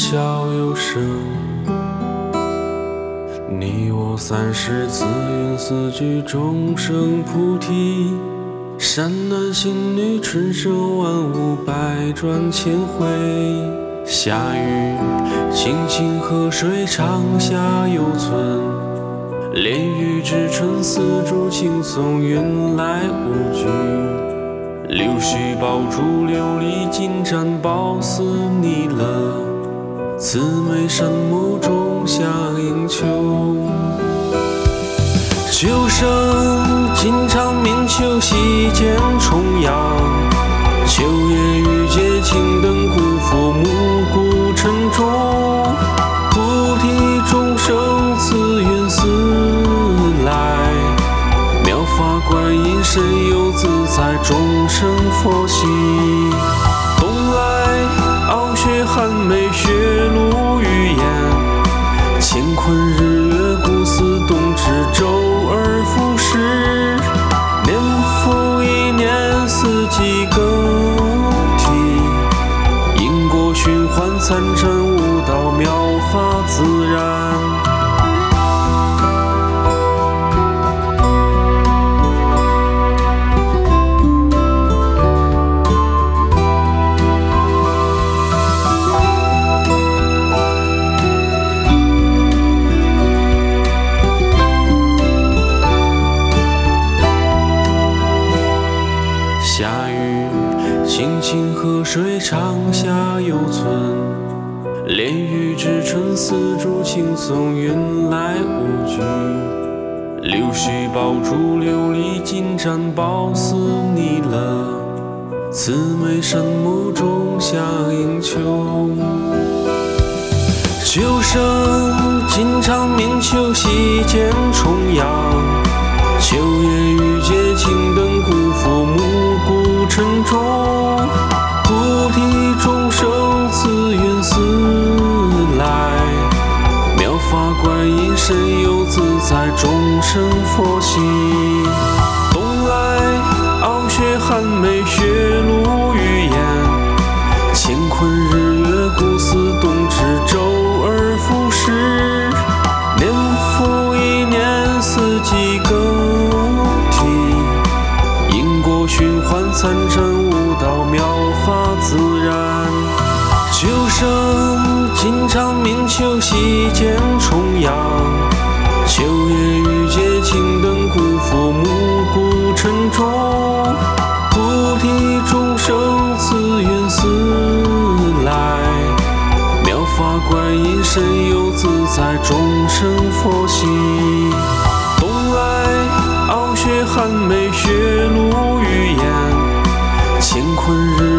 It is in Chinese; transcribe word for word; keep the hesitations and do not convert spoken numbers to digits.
笑有声。你我三世自云四句，众生菩提。山男信女，春生万物，百转千回。夏雨清清河水，长夏犹存。连雨之春，丝竹轻松，云来雾聚。柳絮爆竹，琉璃金盏，宝似弥勒。慈眉善目，仲夏迎秋。秋声金蝉鸣，秋夕见重阳。秋夜雨结青灯，辜负暮鼓晨钟。菩提众生自云思来，妙法观音神游自在，众生佛系。东来傲雪寒梅，雪露雨烟。乾坤日月，古寺东至，周而复始。年复一年，四季更替。因果循环，参禅悟道，妙法自然。夏雨清清河水，长夏犹存。连雨之春，丝竹轻松，云来雾聚。柳絮爆竹，琉璃金盏，宝似弥勒。慈眉善目，仲夏迎秋。秋声金蝉鸣，秋夕见重阳。秋夜雨结青灯，辜负暮鼓晨钟。菩提众生自云思来，妙法观音神游自在，众生佛系。东来傲雪寒梅，雪露雨烟。乾坤日月，古寺东至，周而复始。年复一年，四季更替。因果循环，参禅悟道，妙法自然。秋声金蝉鸣，秋夕见重阳。秋夜雨结青灯，辜负暮鼓晨钟。菩提众生自云思来，妙法观音神游自在，众生佛系。东来傲雪寒梅，雪露雨烟。乾坤日